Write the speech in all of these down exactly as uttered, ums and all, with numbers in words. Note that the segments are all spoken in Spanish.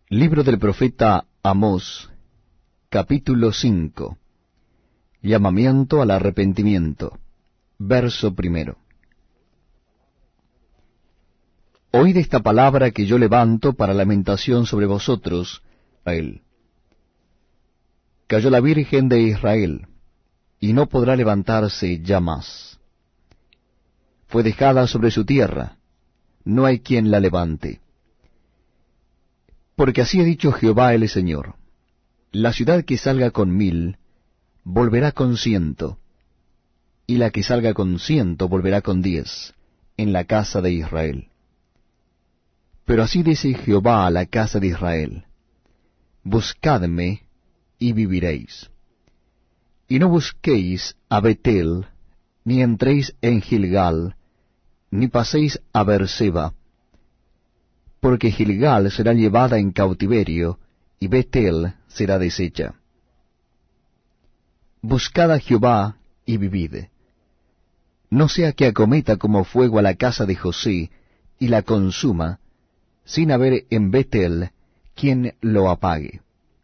Libro del profeta Amós, capítulo cinco. Llamamiento al arrepentimiento. Verso primero. Oíd esta palabra que yo levanto para lamentación sobre vosotros, Israel. Cayó la Virgen de Israel, y no podrá levantarse ya más. Fue dejada sobre su tierra, no hay quien la levante. Porque así ha dicho Jehová el Señor: la ciudad que salga con mil, volverá con ciento, y la que salga con ciento volverá con diez, en la casa de Israel. Pero así dice Jehová a la casa de Israel: buscadme, y viviréis. Y no busquéis a Betel, ni entréis en Gilgal, ni paséis a Beerseba, porque Gilgal será llevada en cautiverio, y Betel será deshecha. Buscad a Jehová, y vivid. No sea que acometa como fuego a la casa de José, y la consuma, sin haber en Betel quien lo apague.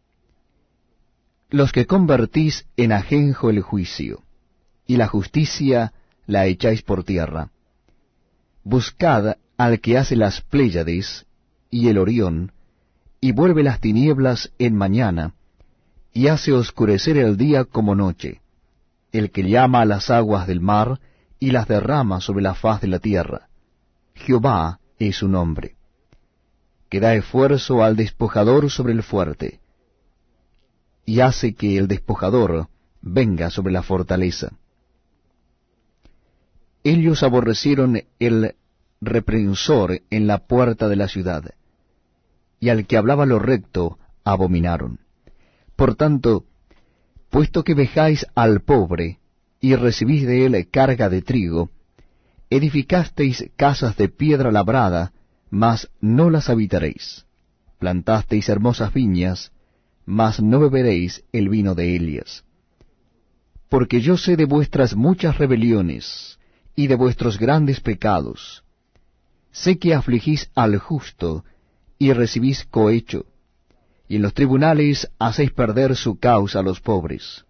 Los que convertís en ajenjo el juicio, y la justicia la echáis por tierra. Buscad al que hace las Pléyades y el Orión, y vuelve las tinieblas en mañana, y hace oscurecer el día como noche, el que llama a las aguas del mar, y las derrama sobre la faz de la tierra. Jehová es su nombre, que da esfuerzo al despojador sobre el fuerte, y hace que el despojador venga sobre la fortaleza. Ellos aborrecieron el reprensor en la puerta de la ciudad, y al que hablaba lo recto abominaron. Por tanto, puesto que vejáis al pobre, y recibís de él carga de trigo, edificasteis casas de piedra labrada, mas no las habitaréis. Plantasteis hermosas viñas, mas no beberéis el vino de ellas. Porque yo sé de vuestras muchas rebeliones, y de vuestros grandes pecados. Sé que afligís al justo, y recibís cohecho, y en los tribunales hacéis perder su causa a los pobres.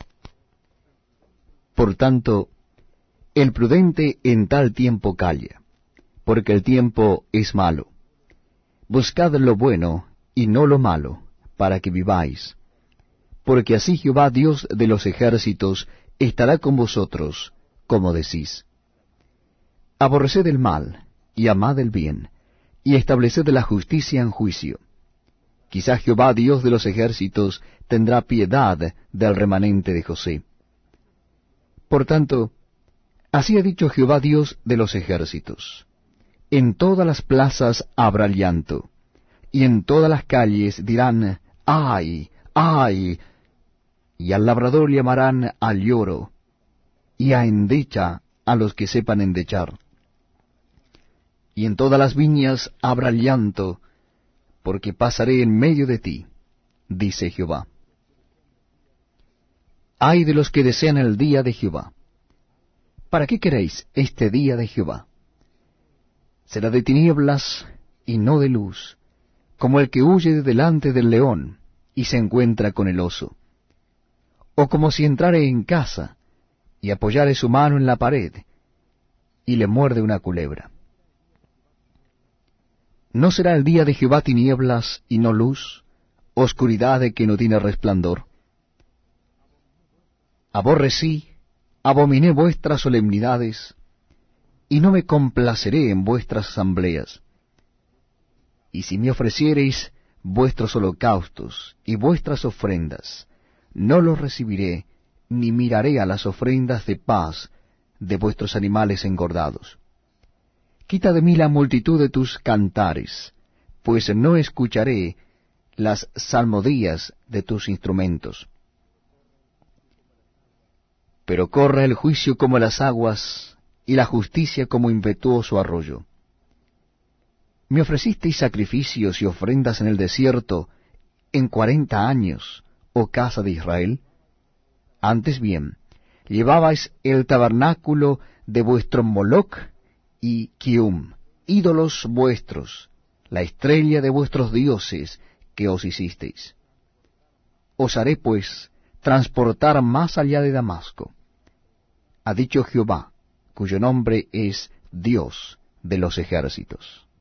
Por tanto, el prudente en tal tiempo calla, porque el tiempo es malo. Buscad lo bueno, y no lo malo, para que viváis. Porque así Jehová Dios de los ejércitos estará con vosotros, como decís. Aborreced el mal, y amad el bien, y estableced la justicia en juicio. Quizá Jehová Dios de los ejércitos tendrá piedad del remanente de José. Por tanto, así ha dicho Jehová Dios de los ejércitos: en todas las plazas habrá llanto, y en todas las calles dirán: ¡ay, ay! Y al labrador llamarán al lloro, y a endecha a los que sepan endechar. Y en todas las viñas habrá llanto, porque pasaré en medio de ti, dice Jehová. Ay de los que desean el día de Jehová. ¿Para qué queréis este día de Jehová? Será de tinieblas y no de luz, como el que huye de delante del león y se encuentra con el oso. O como si entrare en casa y apoyare su mano en la pared y le muerde una culebra. ¿No será el día de Jehová tinieblas y no luz, oscuridad de que no tiene resplandor? Aborrecí, abominé vuestras solemnidades, y no me complaceré en vuestras asambleas. Y si me ofreciereis vuestros holocaustos y vuestras ofrendas, no los recibiré, ni miraré a las ofrendas de paz de vuestros animales engordados. Quita de mí la multitud de tus cantares, pues no escucharé las salmodías de tus instrumentos. Pero corra el juicio como las aguas, y la justicia como impetuoso arroyo. Me ofrecisteis sacrificios y ofrendas en el desierto en cuarenta años, oh casa de Israel. Antes bien, llevabais el tabernáculo de vuestro Moloc y Kium, ídolos vuestros, la estrella de vuestros dioses, que os hicisteis. Os haré, pues, transportar más allá de Damasco, ha dicho Jehová, cuyo nombre es Dios de los ejércitos.